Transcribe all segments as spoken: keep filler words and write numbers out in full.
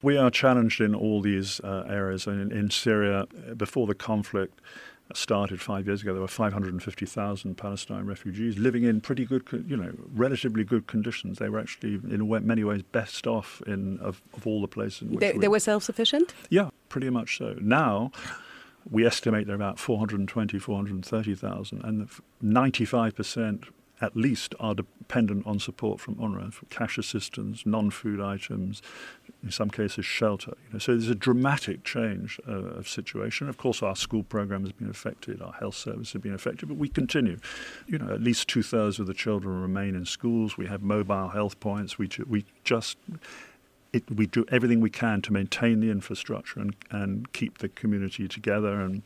We are challenged in all these uh, areas. In, in Syria, before the conflict started five years ago, there were five hundred fifty thousand Palestine refugees living in pretty good, you know, relatively good conditions. They were actually, in many ways, best off in of, of all the places in which they, we... they were self-sufficient? Yeah, pretty much so. Now, we estimate there are about four hundred twenty, four hundred thirty thousand, and ninety-five percent at least are dependent on support from UNRWA for cash assistance, non-food items, in some cases shelter. You know, so there's a dramatic change uh, of situation. Of course, our school program has been affected, our health service has been affected, but we continue. You know, at least two-thirds of the children remain in schools. We have mobile health points. We ju- we just... It, we do everything we can to maintain the infrastructure and, and keep the community together and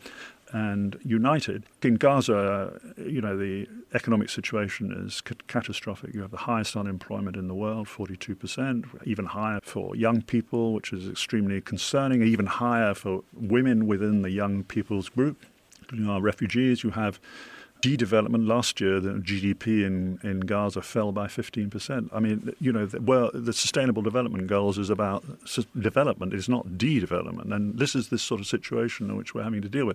and united. In Gaza, you know, the economic situation is c- catastrophic. You have the highest unemployment in the world, forty-two percent, even higher for young people, which is extremely concerning, even higher for women within the young people's group, including our refugees. You have de-development. Last year, the G D P in, in Gaza fell by fifteen percent. I mean, you know, the, well, the Sustainable Development Goals is about su- development. It's not de-development. And this is this sort of situation in which we're having to deal with.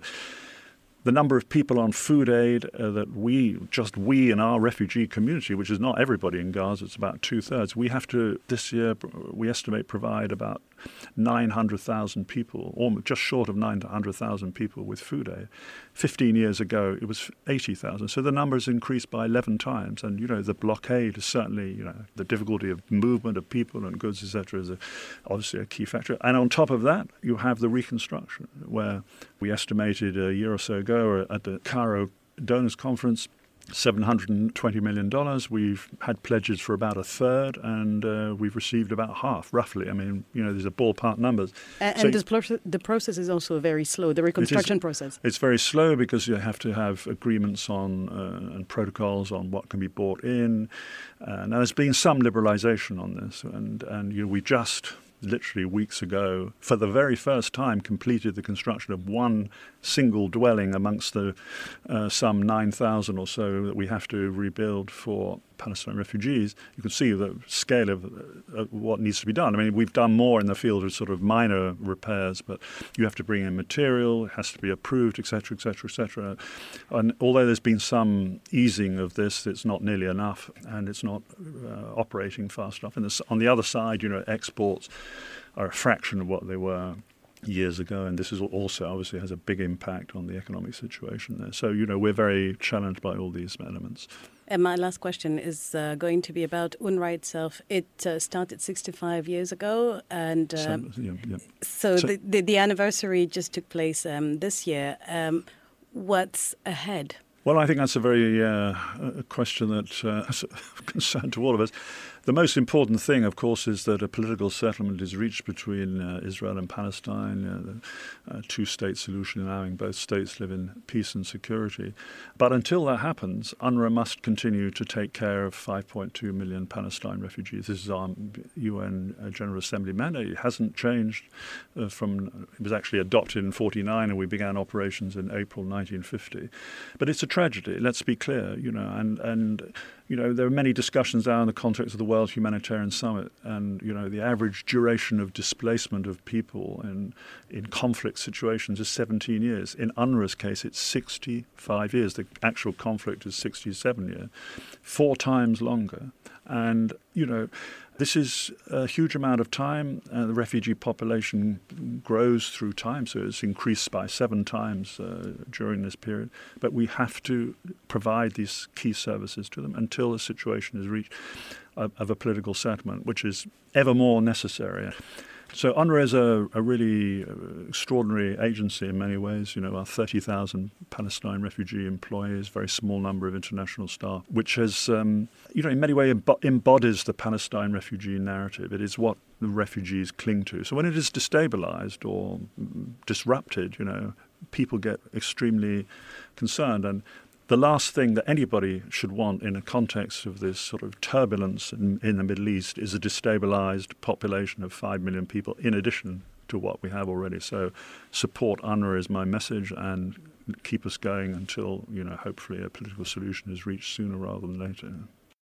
The number of people on food aid uh, that we, just we in our refugee community, which is not everybody in Gaza, it's about two-thirds, we have to, this year, we estimate, provide about nine hundred thousand people, or just short of nine hundred thousand people with food aid. Fifteen years ago, it was eighty thousand. So the number has increased by eleven times. And, you know, the blockade is certainly, you know, the difficulty of movement of people and goods, et cetera, is a, obviously a key factor. And on top of that, you have the reconstruction, where we estimated a year or so ago at the Cairo Donors Conference, seven hundred twenty million dollars. We've had pledges for about a third, and uh, we've received about half, roughly. I mean, you know, these are ballpark numbers. And, so and this pro- the process is also very slow, the reconstruction it is, process. It's very slow because you have to have agreements on uh, and protocols on what can be brought in. Uh, now, there's been some liberalization on this, and, and you know, we just... literally weeks ago, for the very first time, completed the construction of one single dwelling amongst the uh, some nine thousand or so that we have to rebuild for Palestinian refugees. You can see the scale of uh, what needs to be done. I mean, we've done more in the field of sort of minor repairs, but you have to bring in material, it has to be approved, et cetera, et cetera, et cetera. And although there's been some easing of this, it's not nearly enough, and it's not uh, operating fast enough. And this, on the other side, you know, exports are a fraction of what they were years ago, and this is also obviously has a big impact on the economic situation there. So, you know, we're very challenged by all these elements. And my last question is uh, going to be about UNRWA itself. It uh, started sixty-five years ago, and uh, so, yeah, yeah. so, so the, the, the anniversary just took place um, this year. Um, what's ahead? Well, I think that's a very uh, a question that uh, is of concern to all of us. The most important thing, of course, is that a political settlement is reached between uh, Israel and Palestine, uh, the uh, two-state solution allowing both states live in peace and security. But until that happens, UNRWA must continue to take care of five point two million Palestine refugees. This is our U N General Assembly mandate. It hasn't changed uh, from, it was actually adopted in forty-nine, and we began operations in April nineteen fifty. But it's a tragedy, let's be clear, you know, and, and you know, there are many discussions now in the context of the World Humanitarian Summit, and, you know, the average duration of displacement of people in, in conflict situations is seventeen years. In UNRWA's case, it's sixty-five years. The actual conflict is sixty-seven years, four times longer. And, you know, this is a huge amount of time. Uh, the refugee population grows through time, so it's increased by seven times uh, during this period. But we have to provide these key services to them until the situation is reached of, of a political settlement, which is ever more necessary. So UNRWA is a, a really extraordinary agency in many ways. You know, our thirty thousand Palestine refugee employees, very small number of international staff, which has, um, you know, in many ways embodies the Palestine refugee narrative. It is what the refugees cling to. So when it is destabilized or disrupted, you know, people get extremely concerned. And the last thing that anybody should want in a context of this sort of turbulence in, in the Middle East is a destabilized population of five million people in addition to what we have already. So support UNRWA is my message, and keep us going until, you know, hopefully a political solution is reached sooner rather than later.